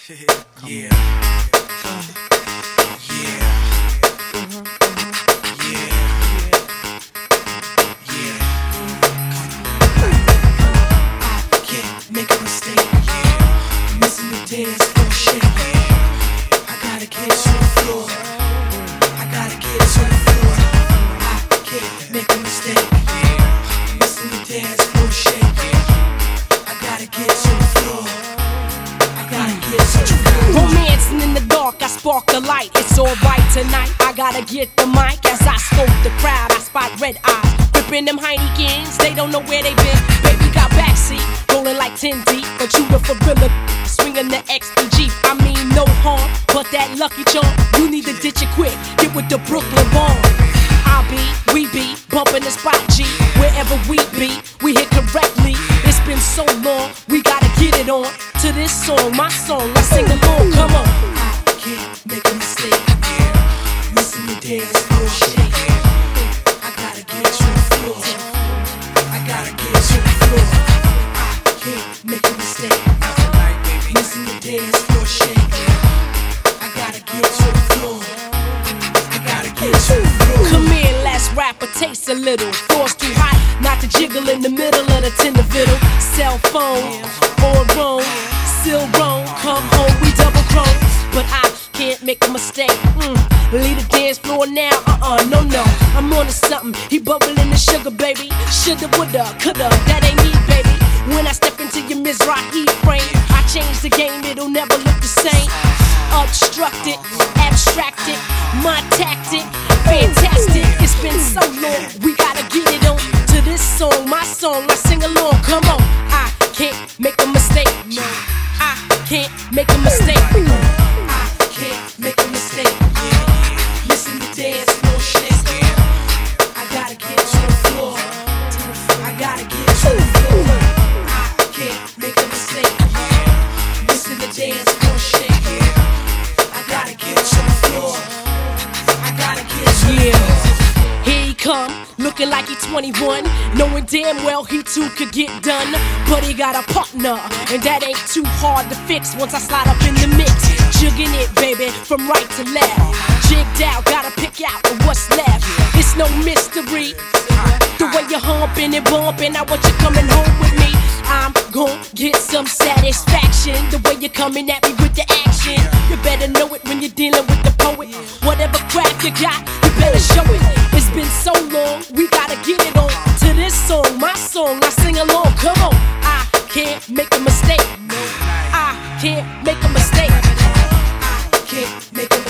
Yeah. Yeah. I can't make a mistake. Missing the dance floor shake. I gotta get to the floor. I gotta get to the floor. I can't make a mistake. Missing the dance floor shake. I gotta get to the floor. I gotta get to the floor. Romancing in the dark, I spark the light. It's alright tonight. I gotta get the mic as I scope the crowd. I spot red eyes, gripping them Heinekens. They don't know where they been. Baby got backseat, rolling like 10 deep. But you the gorilla, swinging the XPG. I mean no harm, but that lucky charm. You need to ditch it quick. Get with the Brooklyn bomb. We be bumping the spot G. Wherever we be, we hit correctly. It's been so long, we gotta get it on. To this song, my song, let's sing along, come on. I can't make a mistake. Missing the dance floor shake. I gotta get to the floor. I gotta get to the floor. I can't make a mistake. Missing the dance floor shake. I gotta get to the floor. I gotta get to the floor. Come here, let's rap or taste a little. Floor's too hot, not to jiggle in the middle of the tender fiddle. Cell phone, or roam, still roam. Come home, we double chrome. But I can't make a mistake. Leave the dance floor now, no. I'm on to something, he bubbling the sugar, baby. Shoulda, woulda, coulda, that ain't me, baby. When I step into your Mizrahi frame, I change the game, it'll never look the same. Obstructed, abstracted, my tactic, fantastic. It's been so long, we gotta get it on. To this song, my song, let's sing along, come on. I can't make a mistake, no. I can't make a mistake. I can't make a mistake. Listen to dance floor shake. I gotta get to the floor. I gotta get to the floor. I can't make a mistake. Listen to dance floor shake. I gotta get to the floor. I gotta get to the floor. Here he come, looking like he 21, knowing damn well he too could get done. But he got a partner, and that ain't too hard to fix once I slide up in the mix. Jugging it, baby, from right to left. Jigged out, gotta pick out what's left. It's no mystery. The way you're humping and bumping, I want you coming home with me. I'm gon' get some satisfaction. The way you're coming at me with the action. You better know it when you're dealing with the poet. Whatever craft you got, you better show it. It's been so long, we gotta get it on. To this song, my song, I sing along, come on. I can't make a mistake. I can't make a mistake. I can't make a